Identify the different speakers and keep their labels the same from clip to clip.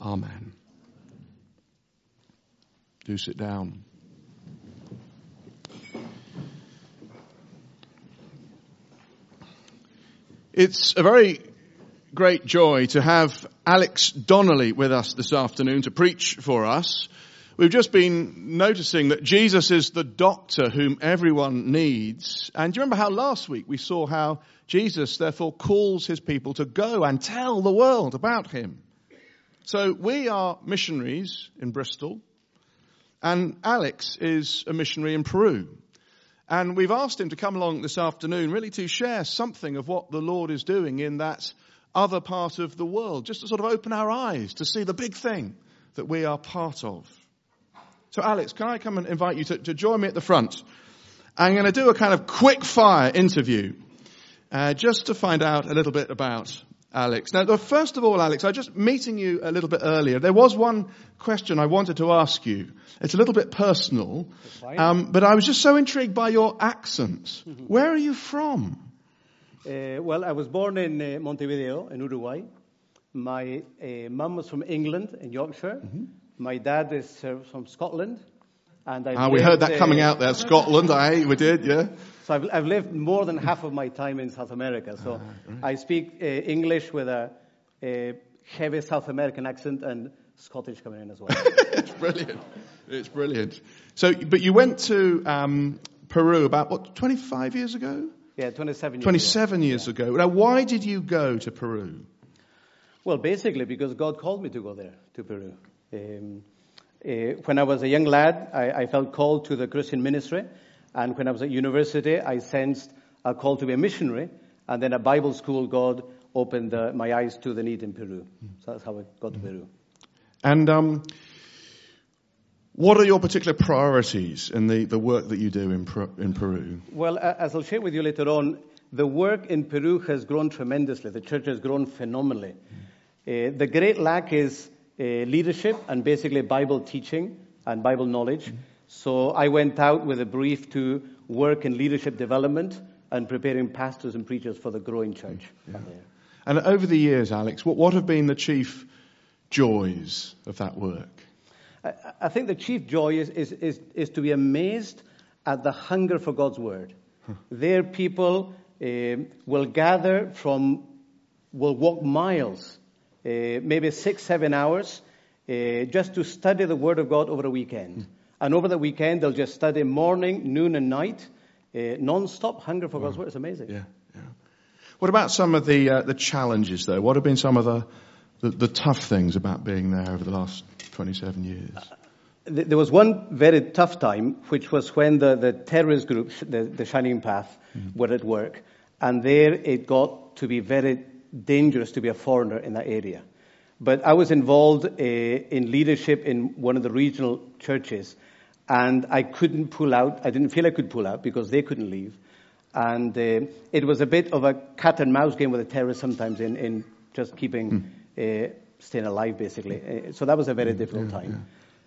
Speaker 1: Amen. Do sit down. It's a very great joy to have Alex Donnelly with us this afternoon to preach for us. We've just been noticing that Jesus is the doctor whom everyone needs. And do you remember how last week we saw how Jesus therefore calls his people to go and tell the world about him? So we are missionaries in Bristol, and Alex is a missionary in Peru. And we've asked him to come along this afternoon really to share something of what the Lord is doing in that other part of the world, just to sort of open our eyes to see the big thing that we are part of. So Alex, can I come and invite you to join me at the front? I'm going to do a kind of quick fire interview just to find out a little bit about Alex. Now, first of all, Alex, I just meeting you a little bit earlier. There was one question I wanted to ask you. It's a little bit personal, but I was just so intrigued by your accent. Mm-hmm. Where are you from?
Speaker 2: Well, I was born in Montevideo, in Uruguay. My mum was from England, in Yorkshire. Mm-hmm. My dad is from Scotland. And
Speaker 1: we heard that coming out there, Scotland. We did, yeah.
Speaker 2: So I've lived more than half of my time in South America. So right. I speak English with a heavy South American accent and Scottish coming in as well.
Speaker 1: It's brilliant. It's brilliant. So, but you went to Peru about, 25 years ago?
Speaker 2: Yeah, 27 years
Speaker 1: 27 years ago. Now, why did you go to Peru?
Speaker 2: Well, basically because God called me to go there, to Peru. When I was a young lad, I felt called to the Christian ministry. And when I was at university, I sensed a call to be a missionary. And then at Bible school, God opened my eyes to the need in Peru. So that's how I got to Peru.
Speaker 1: And what are your particular priorities in the work that you do in Peru?
Speaker 2: Well, as I'll share with you later on, the work in Peru has grown tremendously. The church has grown phenomenally. The great lack is leadership and basically Bible teaching and Bible knowledge. So I went out with a brief to work in leadership development and preparing pastors and preachers for the growing church. Yeah.
Speaker 1: And over the years, Alex, what have been the chief joys of that work?
Speaker 2: I think the chief joy is to be amazed at the hunger for God's word. There people will gather will walk miles, maybe 6-7 hours, just to study the word of God over a weekend. And over the weekend, they'll just study morning, noon, and night, non-stop hunger for God's word. It's amazing.
Speaker 1: Yeah. What about some of the challenges, though? What have been some of the tough things about being there over the last 27 years?
Speaker 2: There was one very tough time, which was when the terrorist group, the Shining Path, were at work. And there it got to be very dangerous to be a foreigner in that area. But I was involved in leadership in one of the regional churches. And I couldn't pull out. I didn't feel I could pull out because they couldn't leave. And it was a bit of a cat and mouse game with the terrorists sometimes in just keeping, staying alive, basically. So that was a very difficult time.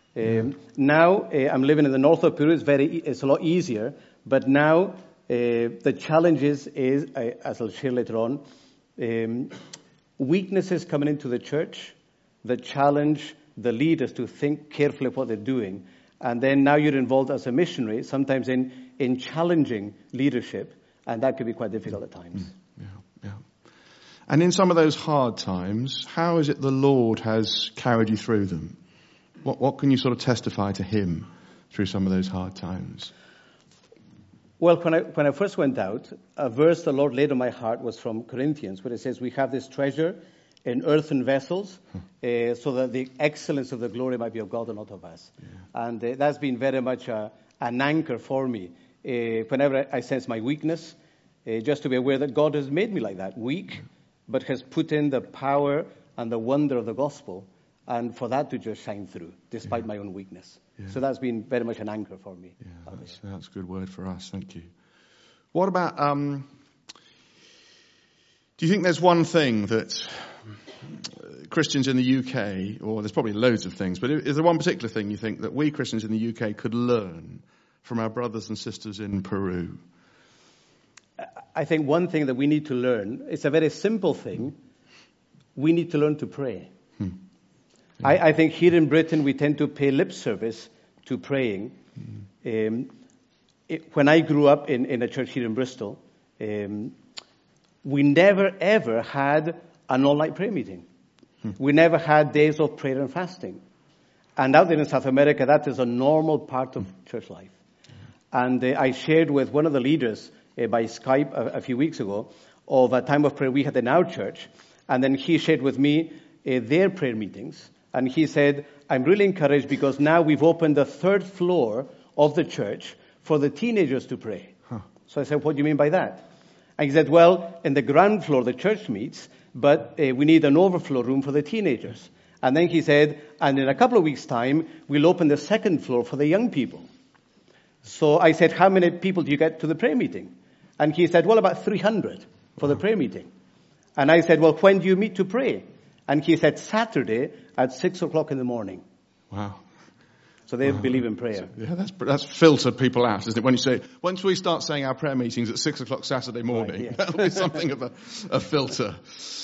Speaker 2: Now I'm living in the north of Peru. It's a lot easier. But now the challenge is, as I'll share later on, weaknesses coming into the church that challenge the leaders to think carefully of what they're doing. And then now you're involved as a missionary, sometimes in challenging leadership, and that can be quite difficult at times.
Speaker 1: Yeah. And in some of those hard times, how is it the Lord has carried you through them? What can you sort of testify to Him through some of those hard times?
Speaker 2: Well, when I first went out, a verse the Lord laid on my heart was from Corinthians, where it says, we have this treasure in earthen vessels, so that the excellence of the glory might be of God and not of us. Yeah. And that's been very much an anchor for me. Whenever I sense my weakness, just to be aware that God has made me like that, weak, but has put in the power and the wonder of the gospel, and for that to just shine through, despite my own weakness. Yeah. So that's been very much an anchor for me.
Speaker 1: Yeah, that's a good word for us. Thank you. What about, do you think there's one thing that Christians in the UK, or there's probably loads of things, but is there one particular thing you think that we Christians in the UK could learn from our brothers and sisters in Peru?
Speaker 2: I think one thing that we need to learn, it's a very simple thing, we need to learn to pray. I think here in Britain we tend to pay lip service to praying. When I grew up in a church here in Bristol, we never ever had an all-night prayer meeting. We never had days of prayer and fasting. And out there in South America, that is a normal part of church life. And I shared with one of the leaders by Skype a few weeks ago of a time of prayer we had in our church. And then he shared with me their prayer meetings. And he said, I'm really encouraged because now we've opened the third floor of the church for the teenagers to pray. So I said, what do you mean by that? And he said, well, in the ground floor the church meets, but we need an overflow room for the teenagers. And then he said, and in a couple of weeks' time, we'll open the second floor for the young people. So I said, how many people do you get to the prayer meeting? And he said, well, about 300 for the prayer meeting. And I said, well, when do you meet to pray? And he said, Saturday at 6 o'clock in the morning.
Speaker 1: Wow.
Speaker 2: So they believe in prayer.
Speaker 1: Yeah, that's filtered people out, isn't it? When you say, once we start saying our prayer meetings at 6 o'clock Saturday morning,
Speaker 2: right, yeah.
Speaker 1: That'll be something of a filter.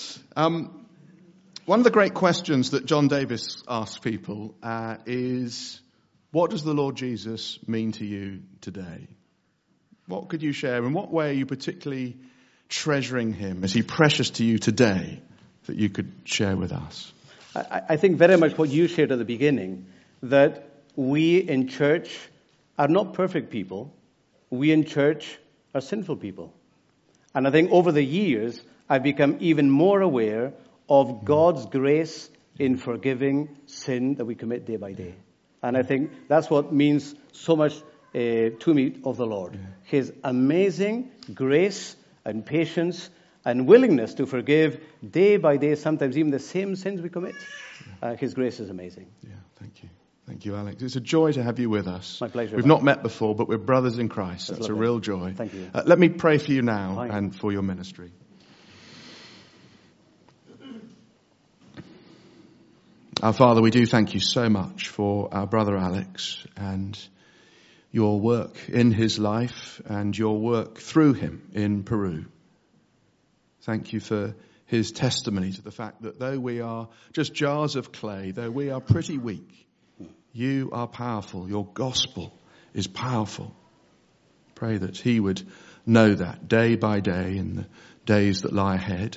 Speaker 1: One of the great questions that John Davis asks people is, what does the Lord Jesus mean to you today? What could you share? In what way are you particularly treasuring him? Is he precious to you today that you could share with us?
Speaker 2: I think very much what you shared at the beginning, that we in church are not perfect people. We in church are sinful people. And I think over the years, I've become even more aware of God's grace in forgiving sin that we commit day by day. And I think that's what means so much to me of the Lord. Yeah. His amazing grace and patience and willingness to forgive day by day, sometimes even the same sins we commit. His grace is amazing.
Speaker 1: Yeah, thank you. Thank you, Alex. It's a joy to have you with us.
Speaker 2: My pleasure.
Speaker 1: We've not met before, but we're brothers in Christ. That's a real joy.
Speaker 2: Thank you.
Speaker 1: Let me pray for you now and for your ministry. Our Father, we do thank you so much for our brother Alex and your work in his life and your work through him in Peru. Thank you for his testimony to the fact that though we are just jars of clay, though we are pretty weak, you are powerful. Your gospel is powerful. Pray that he would know that day by day in the days that lie ahead.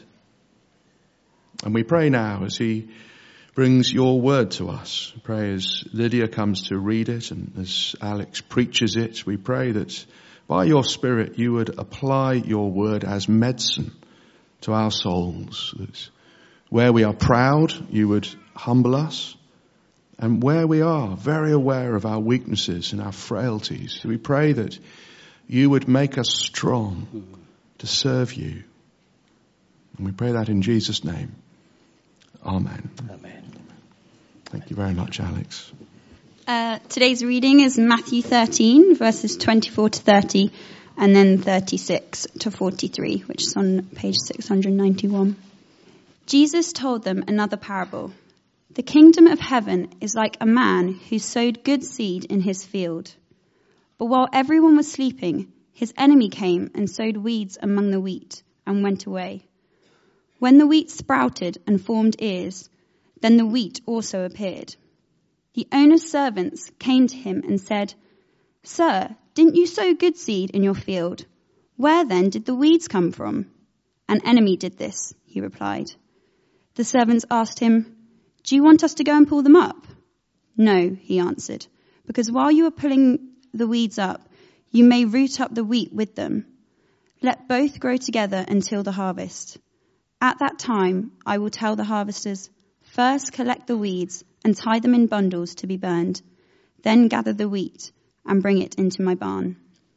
Speaker 1: And we pray now as he brings your word to us. Pray as Lydia comes to read it and as Alex preaches it, we pray that by your Spirit you would apply your word as medicine to our souls. That where we are proud, you would humble us. And where we are very aware of our weaknesses and our frailties, we pray that you would make us strong to serve you. And we pray that in Jesus' name. Amen.
Speaker 2: Amen.
Speaker 1: Thank you very much, Alex.
Speaker 3: Today's reading is Matthew 13, verses 24 to 30, and then 36 to 43, which is on page 691. Jesus told them another parable. The kingdom of heaven is like a man who sowed good seed in his field. But while everyone was sleeping, his enemy came and sowed weeds among the wheat and went away. When the wheat sprouted and formed ears, then the wheat also appeared. The owner's servants came to him and said, "Sir, didn't you sow good seed in your field? Where then did the weeds come from?" "An enemy did this," he replied. The servants asked him, "Do you want us to go and pull them up?" "No," he answered, "because while you are pulling the weeds up, you may root up the wheat with them. Let both grow together until the harvest. At that time, I will tell the harvesters, first collect the weeds and tie them in bundles to be burned. Then gather the wheat and bring it into my barn."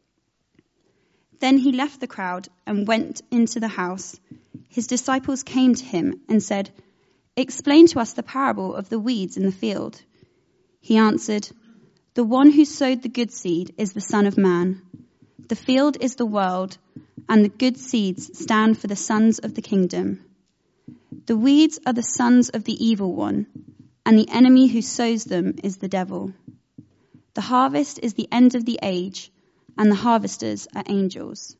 Speaker 3: Then he left the crowd and went into the house. His disciples came to him and said, "Explain to us the parable of the weeds in the field." He answered, "The one who sowed the good seed is the Son of Man. The field is the world, and the good seeds stand for the sons of the kingdom. The weeds are the sons of the evil one, and the enemy who sows them is the devil. The harvest is the end of the age, and the harvesters are angels.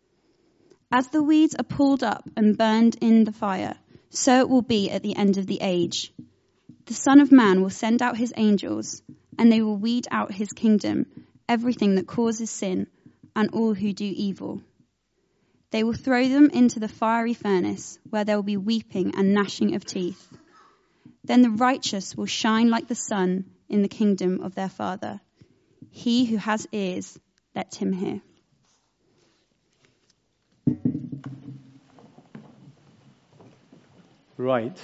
Speaker 3: As the weeds are pulled up and burned in the fire, so it will be at the end of the age. The Son of Man will send out his angels, and they will weed out his kingdom, everything that causes sin, and all who do evil. They will throw them into the fiery furnace, where there will be weeping and gnashing of teeth. Then the righteous will shine like the sun in the kingdom of their Father. He who has ears, let him hear.
Speaker 2: Right.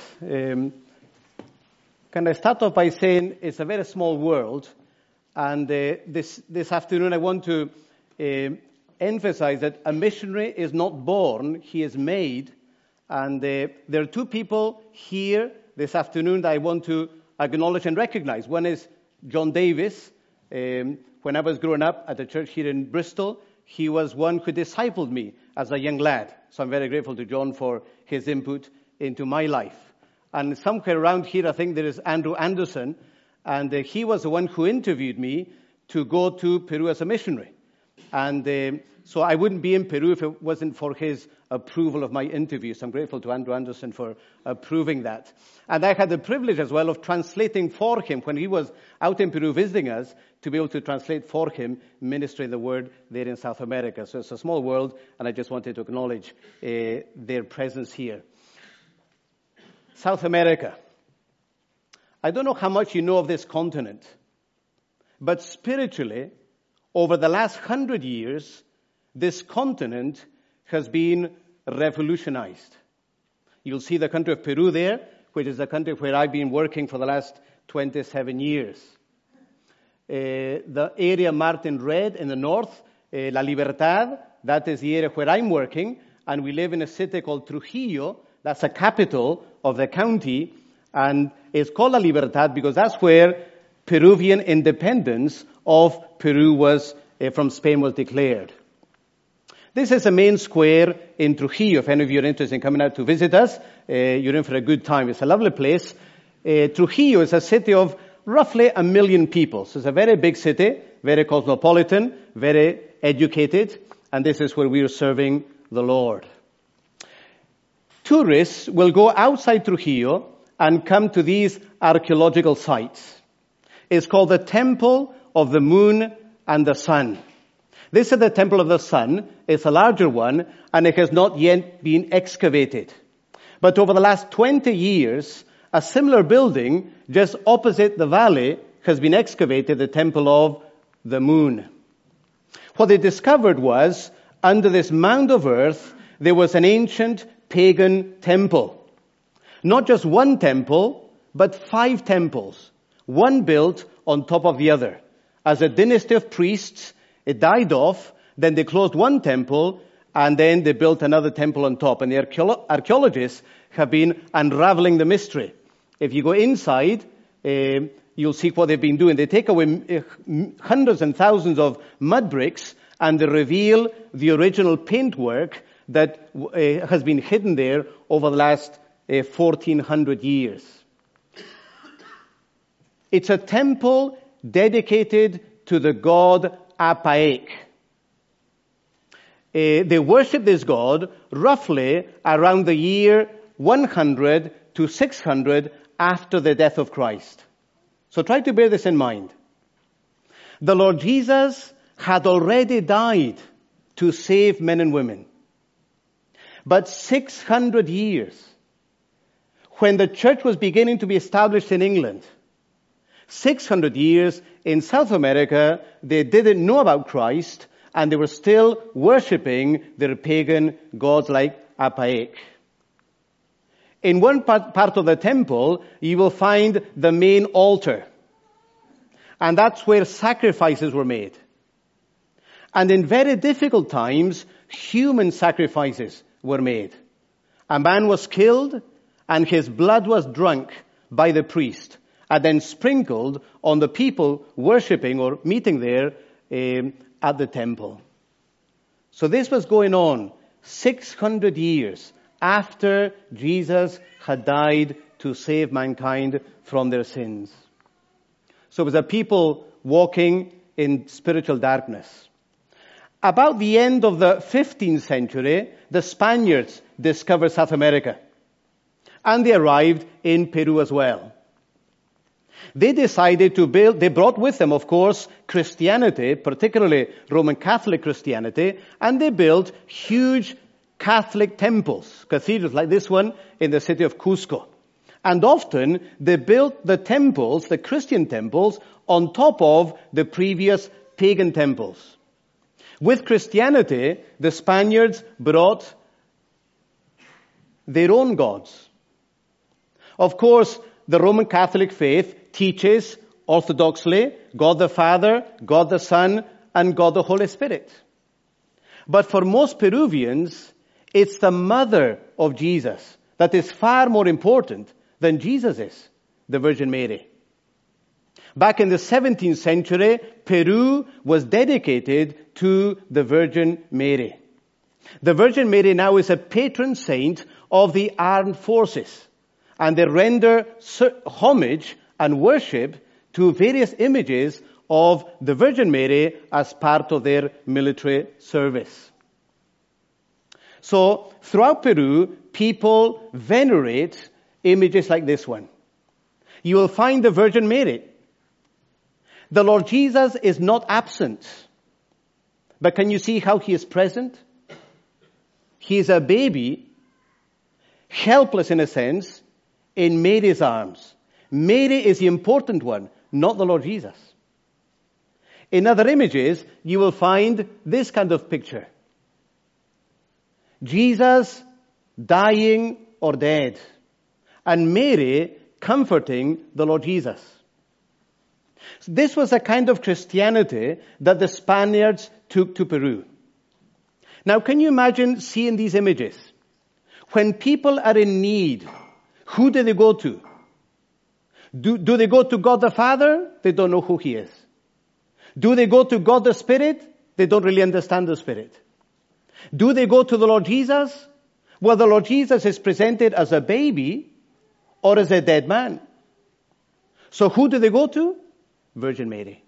Speaker 2: Can I start off by saying it's a very small world, and this afternoon I want to emphasize that a missionary is not born, he is made, and there are two people here this afternoon that I want to acknowledge and recognize. One is John Davis. When I was growing up at a church here in Bristol, he was one who discipled me as a young lad. So I'm very grateful to John for his input into my life. And somewhere around here, I think there is Andrew Anderson, and he was the one who interviewed me to go to Peru as a missionary. And so I wouldn't be in Peru if it wasn't for his approval of my interview. So I'm grateful to Andrew Anderson for approving that. And I had the privilege as well of translating for him when he was out in Peru visiting us, to be able to translate for him, ministering the word there in South America. So it's a small world, and I just wanted to acknowledge their presence here. South America. I don't know how much you know of this continent, but spiritually, over the last 100 years, this continent has been revolutionized. You'll see the country of Peru there, which is the country where I've been working for the last 27 years. The area marked in red in the north, La Libertad, that is the area where I'm working, and we live in a city called Trujillo. That's the capital of the county, and it's called La Libertad because that's where Peruvian independence of Peru was from Spain was declared. This is the main square in Trujillo. If any of you are interested in coming out to visit us, you're in for a good time. It's a lovely place. Trujillo is a city of roughly 1 million people. So it's a very big city, very cosmopolitan, very educated, and this is where we are serving the Lord. Tourists will go outside Trujillo and come to these archaeological sites. It's called the Temple of the Moon and the Sun. This is the Temple of the Sun. It's a larger one, and it has not yet been excavated. But over the last 20 years, a similar building just opposite the valley has been excavated, the Temple of the Moon. What they discovered was, under this mound of earth, there was an ancient pagan temple. Not just one temple, but 5 temples, one built on top of the other. As a dynasty of priests, it died off, then they closed one temple, and then they built another temple on top. And the archaeologists have been unraveling the mystery. If you go inside, you'll see what they've been doing. They take away hundreds and thousands of mud bricks, and they reveal the original paintwork that has been hidden there over the last 1,400 years. It's a temple dedicated to the god Apaek. They worship this god roughly around the year 100 to 600 after the death of Christ. So try to bear this in mind. The Lord Jesus had already died to save men and women. But 600 years, when the church was beginning to be established in England, 600 years in South America, they didn't know about Christ, and they were still worshipping their pagan gods like Apaek. In one part of the temple, you will find the main altar. And that's where sacrifices were made. And in very difficult times, human sacrifices were made. A man was killed, and his blood was drunk by the priest, and then sprinkled on the people worshipping or meeting there at the temple. So this was going on 600 years after Jesus had died to save mankind from their sins. So it was a people walking in spiritual darkness. About the end of the 15th century, the Spaniards discovered South America. And they arrived in Peru as well. They decided to build, they brought with them, of course, Christianity, particularly Roman Catholic Christianity, and they built huge Catholic temples, cathedrals like this one in the city of Cusco. And often they built the temples, the Christian temples, on top of the previous pagan temples. With Christianity, the Spaniards brought their own gods. Of course, the Roman Catholic faith teaches orthodoxly God the Father, God the Son, and God the Holy Spirit. But for most Peruvians, it's the mother of Jesus that is far more important than Jesus is, the Virgin Mary. Back in the 17th century, Peru was dedicated to the Virgin Mary. The Virgin Mary now is a patron saint of the armed forces, and they render homage and worship to various images of the Virgin Mary as part of their military service. So, throughout Peru, people venerate images like this one. You will find the Virgin Mary. The Lord Jesus is not absent. But can you see how he is present? He is a baby, helpless in a sense, in Mary's arms. Mary is the important one, not the Lord Jesus. In other images, you will find this kind of picture. Jesus dying or dead, and Mary comforting the Lord Jesus. This was a kind of Christianity that the Spaniards took to Peru. Now, can you imagine seeing these images? When people are in need, who do they go to? Do they go to God the Father? They don't know who he is. Do they go to God the Spirit? They don't really understand the Spirit. Do they go to the Lord Jesus? Well, the Lord Jesus is presented as a baby or as a dead man. So who do they go to? Virgin Mary.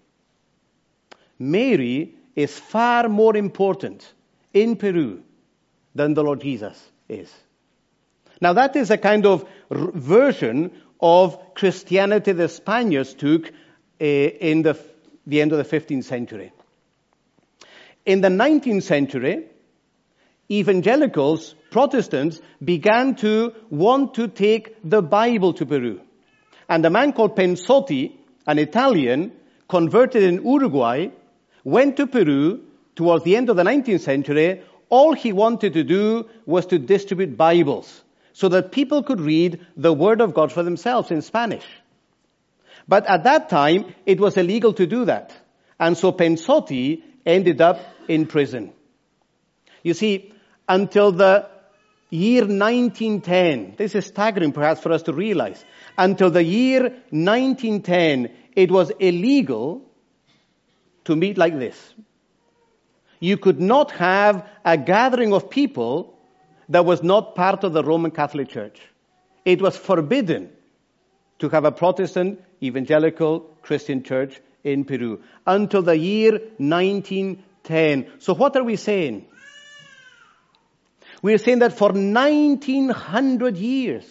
Speaker 2: Mary is far more important in Peru than the Lord Jesus is. Now that is a kind of version of Christianity the Spaniards took in the end of the 15th century. In the 19th century, evangelicals, Protestants, began to want to take the Bible to Peru. And a man called Pensotti, an Italian, converted in Uruguay, went to Peru towards the end of the 19th century. All he wanted to do was to distribute Bibles so that people could read the Word of God for themselves in Spanish. But at that time, it was illegal to do that. And so Pensotti ended up in prison. You see, until the year 1910, this is staggering perhaps for us to realize, until the year 1910, it was illegal to meet like this. You could not have a gathering of people that was not part of the Roman Catholic Church. It was forbidden to have a Protestant, evangelical, Christian church in Peru until the year 1910. So what are we saying? We are saying that for 1900 years,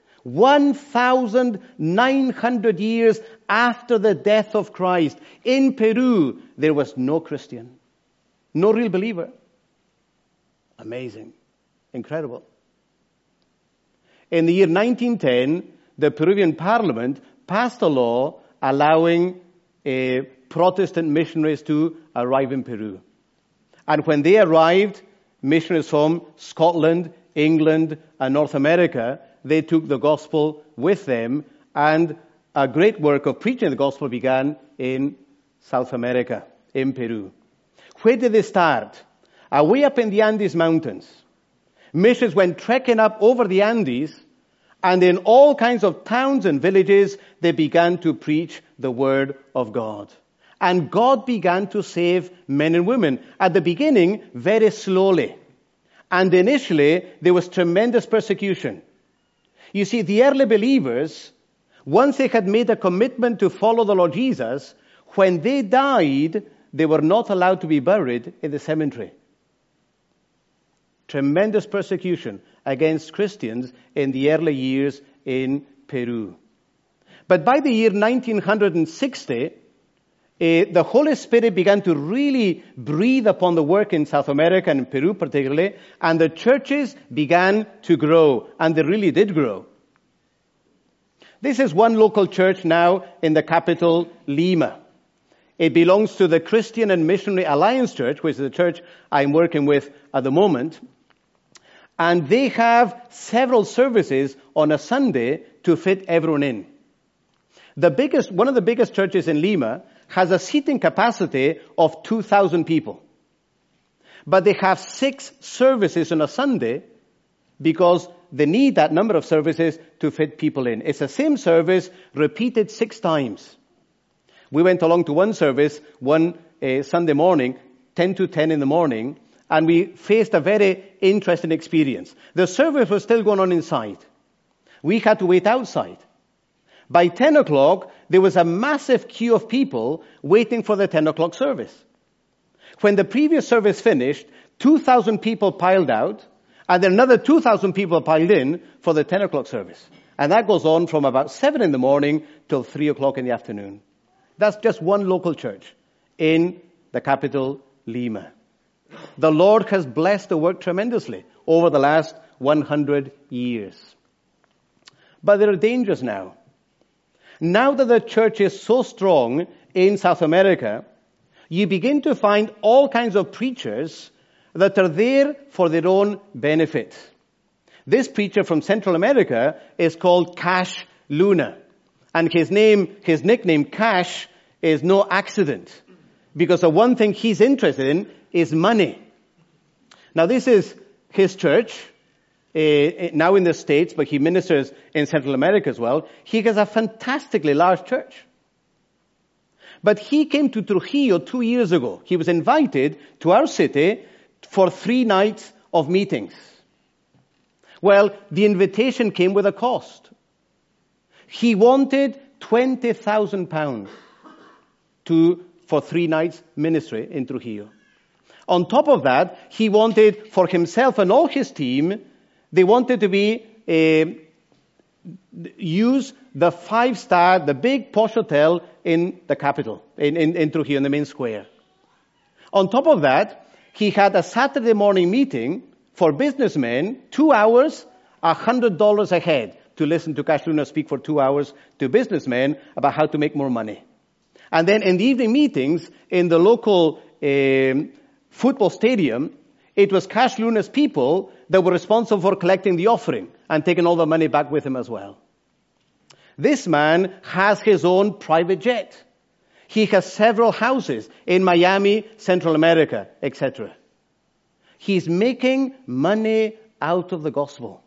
Speaker 2: 1,900 years after the death of Christ, in Peru, there was no Christian, no real believer. Amazing. Incredible. In the year 1910, the Peruvian Parliament passed a law allowing Protestant missionaries to arrive in Peru. And when they arrived, missionaries from Scotland, England, and North America, they took the gospel with them, and a great work of preaching the gospel began in South America, in Peru. Where did they start? Way up in the Andes Mountains. Missions went trekking up over the Andes, and in all kinds of towns and villages, they began to preach the word of God. And God began to save men and women. At the beginning, very slowly. And initially, there was tremendous persecution. You see, the early believers, once they had made a commitment to follow the Lord Jesus, when they died, they were not allowed to be buried in the cemetery. Tremendous persecution against Christians in the early years in Peru. But by the year 1960, the Holy Spirit began to really breathe upon the work in South America and in Peru particularly, and the churches began to grow, and they really did grow. This is one local church now in the capital, Lima. It belongs to the Christian and Missionary Alliance Church, which is the church I'm working with at the moment. And they have several services on a Sunday to fit everyone in. One of the biggest churches in Lima has a seating capacity of 2,000 people. But they have 6 services on a Sunday because they need that number of services to fit people in. It's the same service repeated 6 times. We went along to one service one Sunday morning, 10 to 10 in the morning, and we faced a very interesting experience. The service was still going on inside. We had to wait outside. By 10 o'clock, there was a massive queue of people waiting for the 10 o'clock service. When the previous service finished, 2,000 people piled out, and then another 2,000 people piled in for the 10 o'clock service. And that goes on from about 7 in the morning till 3 o'clock in the afternoon. That's just one local church in the capital, Lima. The Lord has blessed the work tremendously over the last 100 years. But there are dangers now. Now that the church is so strong in South America, you begin to find all kinds of preachers that are there for their own benefit. This preacher from Central America is called Cash Luna. And his nickname Cash is no accident. Because the one thing he's interested in is money. Now this is his church, now in the States, but he ministers in Central America as well. He has a fantastically large church. But he came to Trujillo 2 years ago. He was invited to our city for 3 nights of meetings. Well, the invitation came with a cost. He wanted £20,000 for 3 nights ministry in Trujillo. On top of that, he wanted for himself and all his team, they wanted to use the 5-star, the big posh hotel in the capital, in Trujillo, in the main square. On top of that, he had a Saturday morning meeting for businessmen, 2 hours, $100 a head, to listen to Cash Luna speak for 2 hours to businessmen about how to make more money. And then in the evening meetings in the local football stadium, it was Cash Luna's people that were responsible for collecting the offering and taking all the money back with him as well. This man has his own private jet. He has several houses in Miami, Central America, etc. He's making money out of the gospel.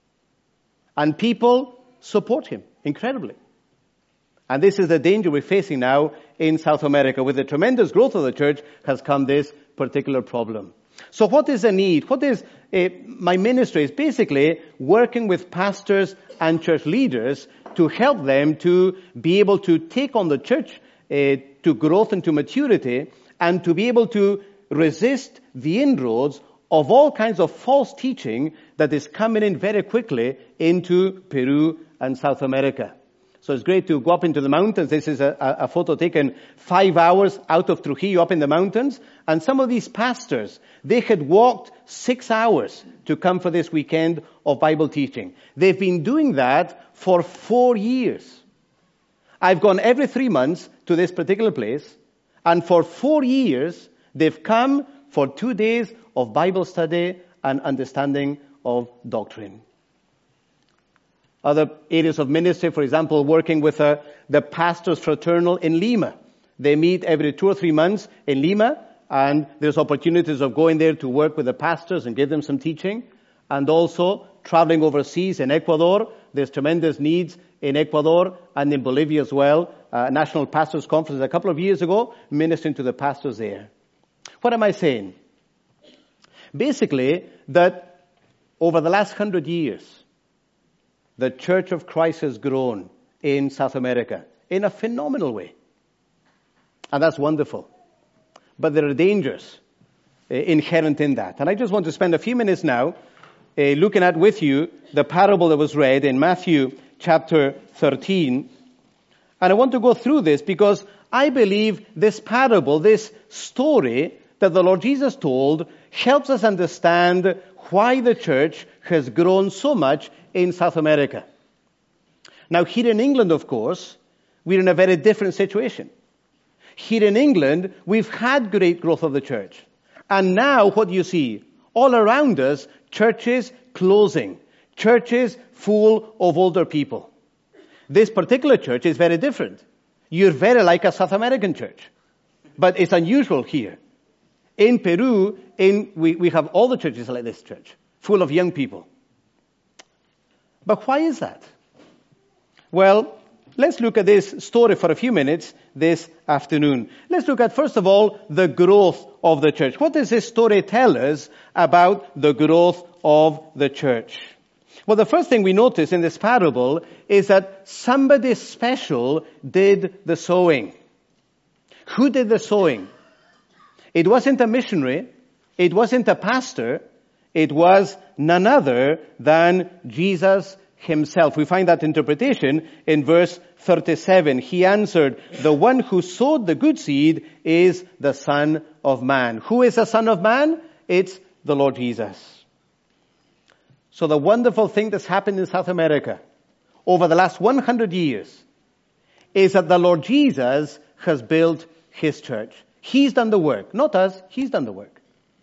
Speaker 2: And people support him incredibly. And this is the danger we're facing now in South America. With the tremendous growth of the church has come this particular problem. So what is the need? What is my ministry is basically working with pastors and church leaders to help them to be able to take on the church to growth and to maturity, and to be able to resist the inroads of all kinds of false teaching that is coming in very quickly into Peru and South America. So it's great to go up into the mountains. This is a photo taken 5 hours out of Trujillo up in the mountains. And some of these pastors, they had walked 6 hours to come for this weekend of Bible teaching. They've been doing that for 4 years. I've gone every 3 months to this particular place. And for 4 years, they've come for 2 days of Bible study and understanding of doctrine. Other areas of ministry, for example, working with the Pastors Fraternal in Lima. They meet every 2 or 3 months in Lima, and there's opportunities of going there to work with the pastors and give them some teaching. And also traveling overseas in Ecuador. There's tremendous needs in Ecuador and in Bolivia as well. National Pastors Conference a couple of years ago, ministering to the pastors there. What am I saying? Basically, that over the last 100 years, the Church of Christ has grown in South America in a phenomenal way. And that's wonderful. But there are dangers inherent in that. And I just want to spend a few minutes now looking at with you the parable that was read in Matthew chapter 13. And I want to go through this because I believe this parable, this story that the Lord Jesus told, helps us understand why the church has grown so much in South America. Now, here in England, of course, we're in a very different situation. Here in England, we've had great growth of the church. And now, what do you see? All around us, churches closing. Churches full of older people. This particular church is very different. You're very like a South American church. But it's unusual here. In Peru, we have all the churches like this church, full of young people. But why is that? Well, let's look at this story for a few minutes this afternoon. Let's look at, first of all, the growth of the church. What does this story tell us about the growth of the church? Well, the first thing we notice in this parable is that somebody special did the sowing. Who did the sowing? It wasn't a missionary. It wasn't a pastor. It was none other than Jesus himself. We find that interpretation in verse 37. He answered, "The one who sowed the good seed is the Son of Man." Who is the Son of Man? It's the Lord Jesus. So the wonderful thing that's happened in South America over the last 100 years is that the Lord Jesus has built his church. He's done the work. Not us. He's done the work.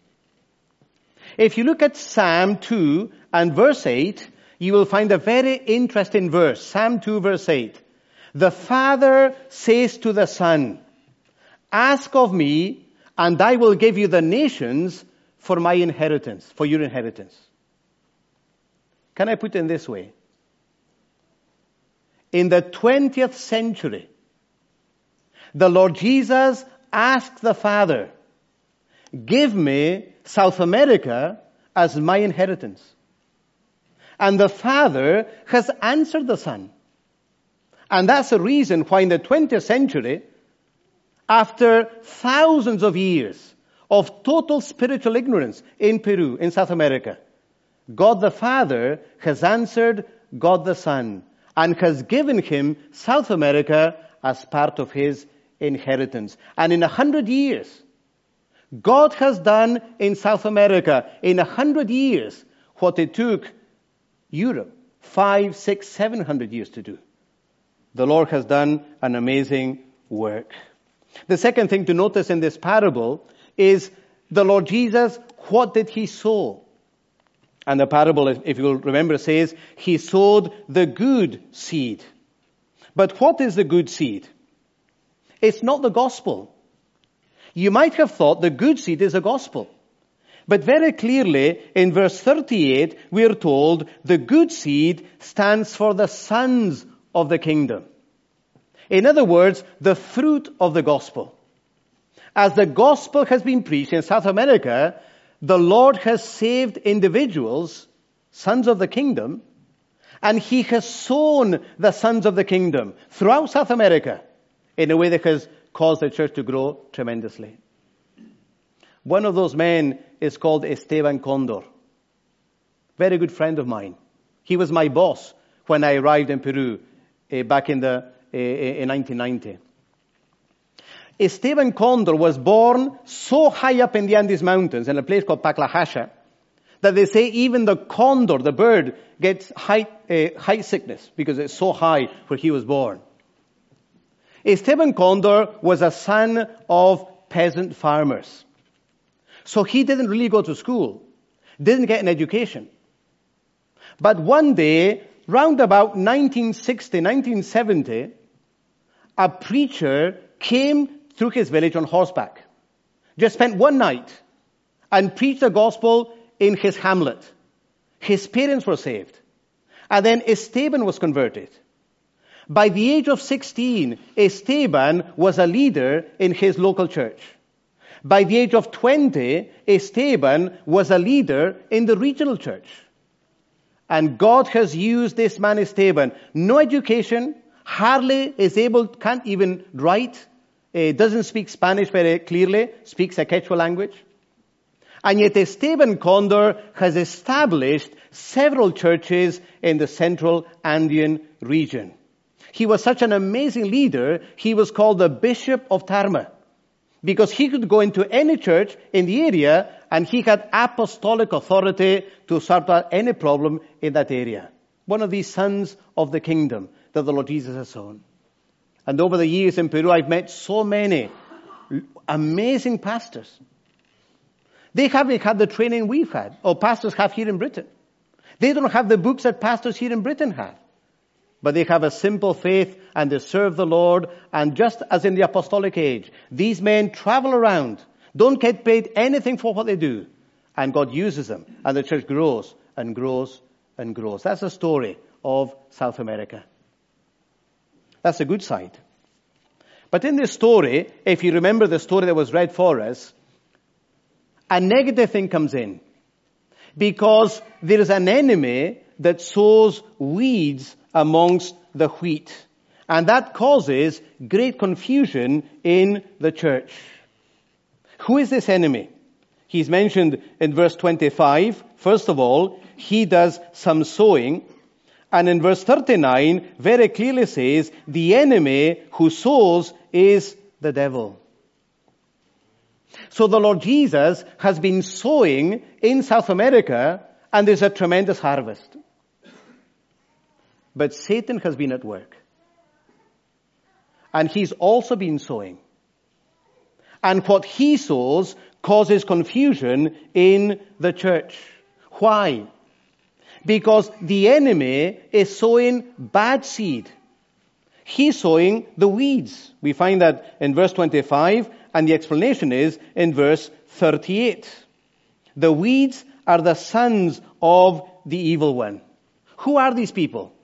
Speaker 2: If you look at Psalm 2 and verse 8, you will find a very interesting verse. Psalm 2 verse 8. The Father says to the Son, "Ask of me, and I will give you the nations for my inheritance, for your inheritance." Can I put it in this way? In the 20th century, the Lord Jesus asked the Father, "Give me South America as my inheritance." And the Father has answered the Son. And that's the reason why in the 20th century, after thousands of years of total spiritual ignorance in Peru, in South America, God the Father has answered God the Son and has given him South America as part of his inheritance. And in 100 years, God has done in South America, in 100 years, what it took Europe 500, 600, 700 years to do. The Lord has done an amazing work. The second thing to notice in this parable is the Lord Jesus, what did he sow? And the parable, if you'll remember, says he sowed the good seed. But what is the good seed? It's not the gospel. You might have thought the good seed is the gospel. But very clearly, in verse 38, we are told the good seed stands for the sons of the kingdom. In other words, the fruit of the gospel. As the gospel has been preached in South America, the Lord has saved individuals, sons of the kingdom, and he has sown the sons of the kingdom throughout South America in a way that has caused the church to grow tremendously. One of those men is called Esteban Condor. Very good friend of mine. He was my boss when I arrived in Peru back in 1990. Esteban Condor was born so high up in the Andes Mountains in a place called Paclajasha that they say even the condor, the bird, gets height sickness because it's so high where he was born. Esteban Condor was a son of peasant farmers. So he didn't really go to school, didn't get an education. But one day, round about 1960, 1970, a preacher came through his village on horseback. Just spent one night and preached the gospel in his hamlet. His parents were saved. And then Esteban was converted. By the age of 16, Esteban was a leader in his local church. By the age of 20, Esteban was a leader in the regional church. And God has used this man Esteban. No education, hardly is able, can't even write, doesn't speak Spanish very clearly, speaks a Quechua language. And yet Esteban Condor has established several churches in the central Andean region. He was such an amazing leader, he was called the Bishop of Tarma. Because he could go into any church in the area and he had apostolic authority to sort out any problem in that area. One of these sons of the kingdom that the Lord Jesus has sown. And over the years in Peru, I've met so many amazing pastors. They haven't had the training we've had, or pastors have here in Britain. They don't have the books that pastors here in Britain have. But they have a simple faith and they serve the Lord. And just as in the apostolic age, these men travel around, don't get paid anything for what they do. And God uses them. And the church grows and grows and grows. That's the story of South America. That's the good side. But in this story, if you remember the story that was read for us, a negative thing comes in. Because there is an enemy that sows weeds amongst the wheat. And that causes great confusion in the church. Who is this enemy? He's mentioned in verse 25. First of all, he does some sowing. And in verse 39, very clearly says, the enemy who sows is the devil. So the Lord Jesus has been sowing in South America, and there's a tremendous harvest. But Satan has been at work. And he's also been sowing. And what he sows causes confusion in the church. Why? Because the enemy is sowing bad seed. He's sowing the weeds. We find that in verse 25, and the explanation is in verse 38. The weeds are the sons of the evil one. Who are these people?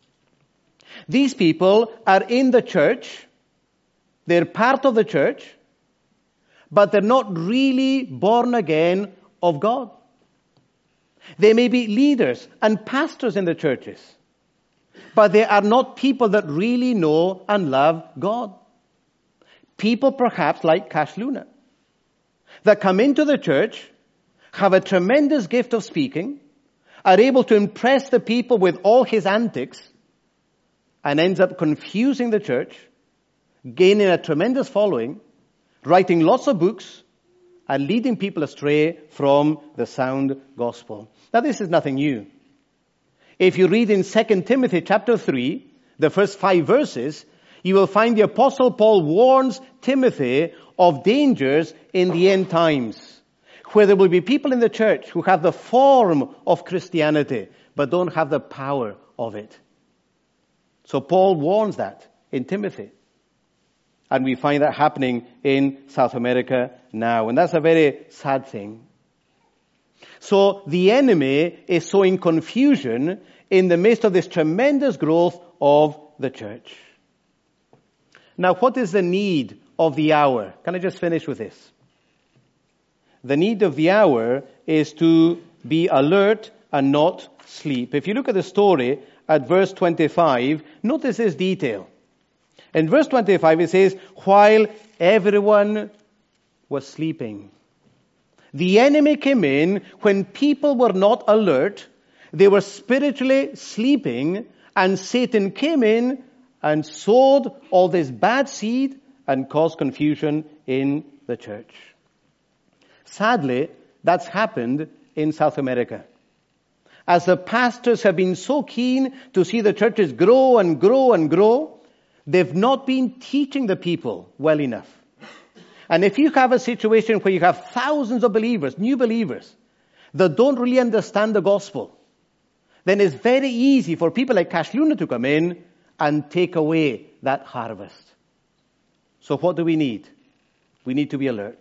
Speaker 2: These people are in the church. They're part of the church, but they're not really born again of God. They may be leaders and pastors in the churches, but they are not people that really know and love God. People perhaps like Cash Luna, that come into the church, have a tremendous gift of speaking, are able to impress the people with all his antics, and ends up confusing the church, gaining a tremendous following, writing lots of books, and leading people astray from the sound gospel. Now this is nothing new. If you read in 2 Timothy chapter 3, the first 5 verses, you will find the Apostle Paul warns Timothy of dangers in the end times, where there will be people in the church who have the form of Christianity, but don't have the power of it. So Paul warns that in Timothy. And we find that happening in South America now. And that's a very sad thing. So the enemy is sowing confusion in the midst of this tremendous growth of the church. Now, what is the need of the hour? Can I just finish with this? The need of the hour is to be alert and not sleep. If you look at the story at verse 25, notice this detail. In verse 25 it says, while everyone was sleeping. The enemy came in when people were not alert. They were spiritually sleeping, and Satan came in and sowed all this bad seed and caused confusion in the church. Sadly, that's happened in South America. As the pastors have been so keen to see the churches grow and grow and grow, they've not been teaching the people well enough. And if you have a situation where you have thousands of believers, new believers, that don't really understand the gospel, then it's very easy for people like Cash Luna to come in and take away that harvest. So what do we need? We need to be alert.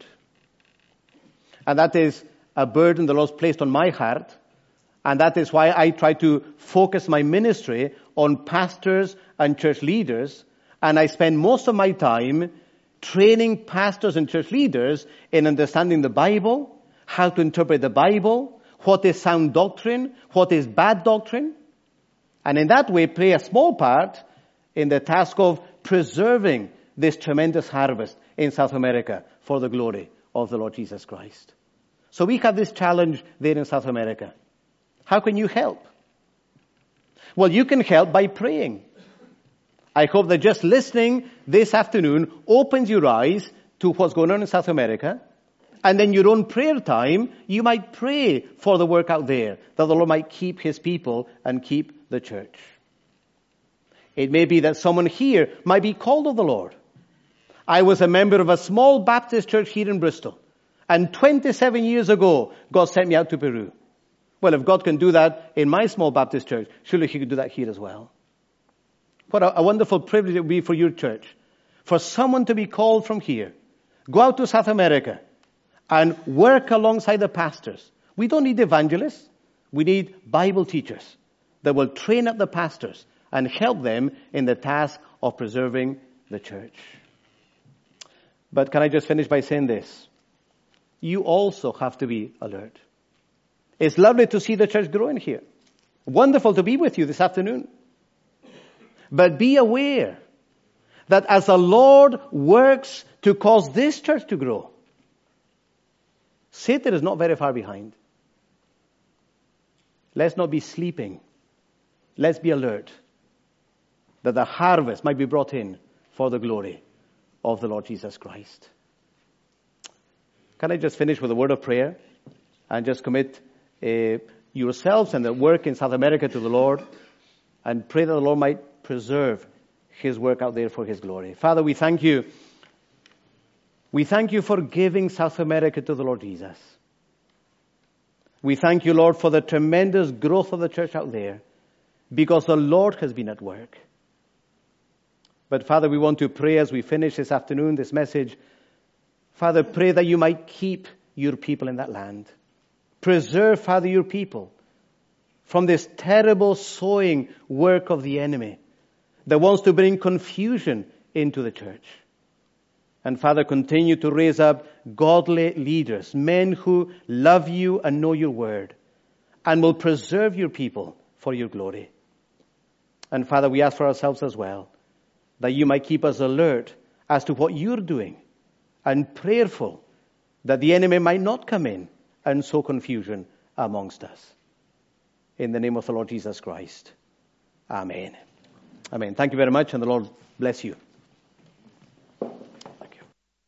Speaker 2: And that is a burden the Lord's placed on my heart. And that is why I try to focus my ministry on pastors and church leaders. And I spend most of my time training pastors and church leaders in understanding the Bible, how to interpret the Bible, what is sound doctrine, what is bad doctrine. And in that way play a small part in the task of preserving this tremendous harvest in South America for the glory of the Lord Jesus Christ. So we have this challenge there in South America. How can you help? Well, you can help by praying. I hope that just listening this afternoon opens your eyes to what's going on in South America. And in your own prayer time, you might pray for the work out there, that the Lord might keep his people and keep the church. It may be that someone here might be called of the Lord. I was a member of a small Baptist church here in Bristol. And 27 years ago, God sent me out to Peru. Well, if God can do that in my small Baptist church, surely he could do that here as well. What a wonderful privilege it would be for your church. For someone to be called from here. Go out to South America and work alongside the pastors. We don't need evangelists. We need Bible teachers that will train up the pastors and help them in the task of preserving the church. But can I just finish by saying this? You also have to be alert. It's lovely to see the church growing here. Wonderful to be with you this afternoon. But be aware that as the Lord works to cause this church to grow, Satan is not very far behind. Let's not be sleeping. Let's be alert that the harvest might be brought in for the glory of the Lord Jesus Christ. Can I just finish with a word of prayer and just commit yourselves and the work in South America to the Lord and pray that the Lord might preserve his work out there for his glory. Father, we thank you. We thank you for giving South America to the Lord Jesus. We thank you, Lord, for the tremendous growth of the church out there because the Lord has been at work. But Father, we want to pray as we finish this afternoon, this message. Father, pray that you might keep your people in that land. Preserve, Father, your people from this terrible sowing work of the enemy that wants to bring confusion into the church. And Father, continue to raise up godly leaders, men who love you and know your word, and will preserve your people for your glory. And Father, we ask for ourselves as well, that you might keep us alert as to what you're doing, and prayerful that the enemy might not come in and sow confusion amongst us. In the name of the Lord Jesus Christ. Amen. Amen. Thank you very much, and the Lord bless you. Thank you.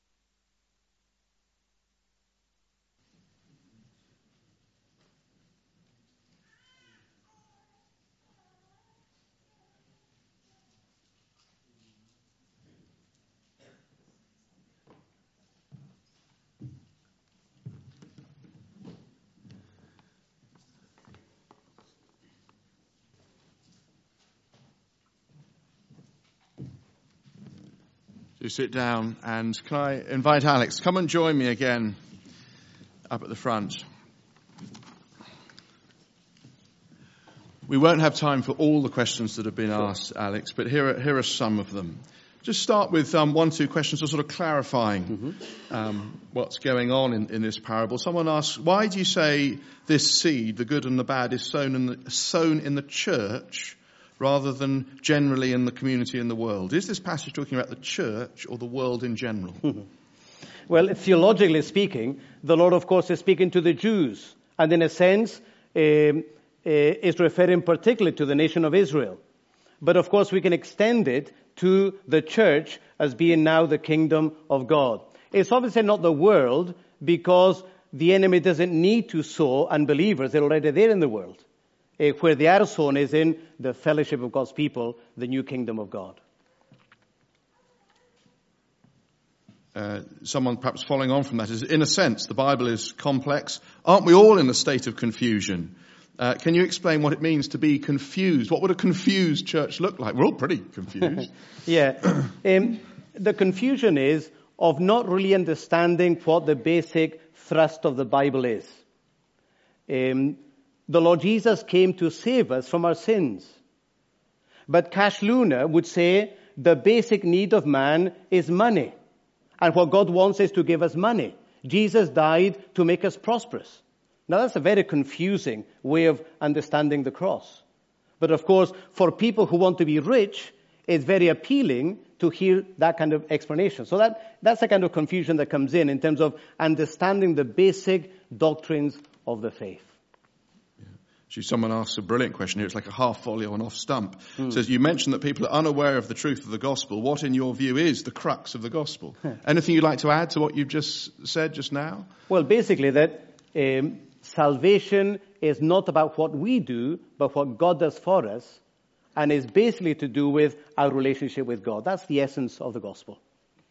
Speaker 1: Do sit down, and can I invite Alex? Come and join me again up at the front. We won't have time for all the questions that have been asked, Alex, but here are some of them. Just start with 1-2 questions, sort of clarifying what's going on in this parable. Someone asks, why do you say this seed, the good and the bad, is sown in the church rather than generally in the community and the world? Is this passage talking about the church or the world in general?
Speaker 2: Well, theologically speaking, the Lord, of course, is speaking to the Jews. And in a sense, is referring particularly to the nation of Israel. But of course, we can extend it to the church as being now the kingdom of God. It's obviously not the world, because the enemy doesn't need to sow unbelievers. They're already there in the world. Where they are sown is in the fellowship of God's people, the new kingdom of God.
Speaker 1: Someone perhaps following on from that is, in a sense, the Bible is complex. Aren't we all in a state of confusion? Can you explain what it means to be confused? What would a confused church look like? We're all pretty confused.
Speaker 2: Yeah. The confusion is of not really understanding what the basic thrust of the Bible is. The Lord Jesus came to save us from our sins. But Cash Luna would say the basic need of man is money. And what God wants is to give us money. Jesus died to make us prosperous. Now that's a very confusing way of understanding the cross. But of course, for people who want to be rich, it's very appealing to hear that kind of explanation. So that's the kind of confusion that comes in terms of understanding the basic doctrines of the faith.
Speaker 1: Actually, someone asks a brilliant question here. It's like a half folio and off stump. It says, you mentioned that people are unaware of the truth of the gospel. What, in your view, is the crux of the gospel? Anything you'd like to add to what you've just said just now?
Speaker 2: Well, basically that salvation is not about what we do, but what God does for us, and is basically to do with our relationship with God. That's the essence of the gospel.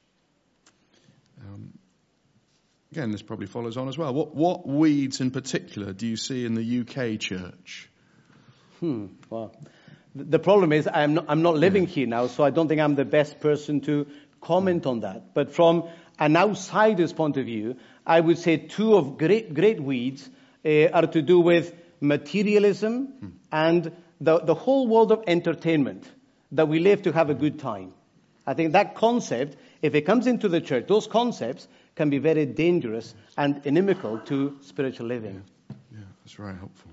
Speaker 1: Again, this probably follows on as well. What weeds in particular do you see in the UK church?
Speaker 2: Well, the problem is I'm not living here now, so I don't think I'm the best person to comment on that. But from an outsider's point of view, I would say two of great weeds are to do with materialism and the whole world of entertainment, that we live to have a good time. I think that concept, if it comes into the church, those concepts can be very dangerous and inimical to spiritual living.
Speaker 1: Yeah, that's very helpful.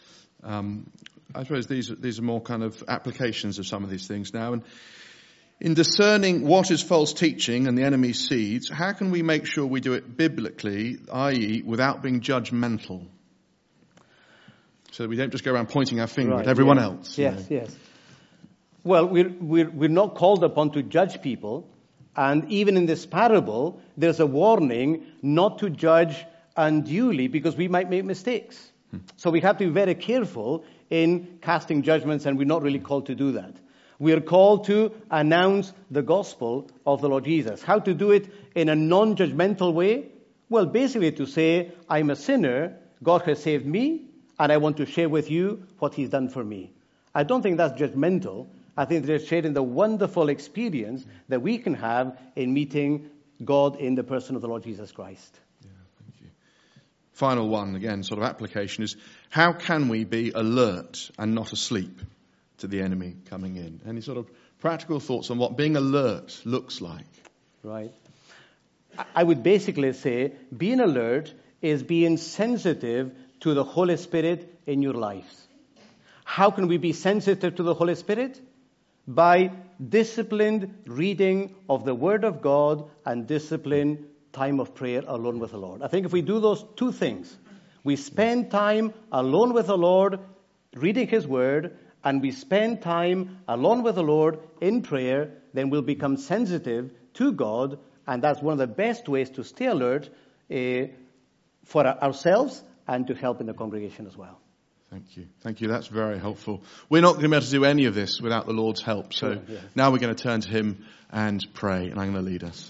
Speaker 1: I suppose these are more kind of applications of some of these things now. And in discerning what is false teaching and the enemy's seeds, how can we make sure we do it biblically, i.e. without being judgmental? So that we don't just go around pointing our finger at everyone else.
Speaker 2: Yes. Well, we're not called upon to judge people. And even in this parable, there's a warning not to judge unduly because we might make mistakes. So we have to be very careful in casting judgments, and we're not really called to do that. We are called to announce the gospel of the Lord Jesus. How to do it in a non-judgmental way? Well, basically to say, I'm a sinner, God has saved me, and I want to share with you what He's done for me. I don't think that's judgmental. I think they're sharing the wonderful experience that we can have in meeting God in the person of the Lord Jesus Christ.
Speaker 1: Yeah, thank you. Final one, again, sort of application is, how can we be alert and not asleep to the enemy coming in? Any sort of practical thoughts on what being alert looks like?
Speaker 2: Right. I would basically say being alert is being sensitive to the Holy Spirit in your lives. How can we be sensitive to the Holy Spirit? By disciplined reading of the Word of God and disciplined time of prayer alone with the Lord. I think if we do those two things, we spend time alone with the Lord, reading His Word, and we spend time alone with the Lord in prayer, then we'll become sensitive to God, and that's one of the best ways to stay alert for ourselves and to help in the congregation as well.
Speaker 1: Thank you. That's very helpful. We're not going to be able to do any of this without the Lord's help. So now we're going to turn to Him and pray, and I'm going to lead us.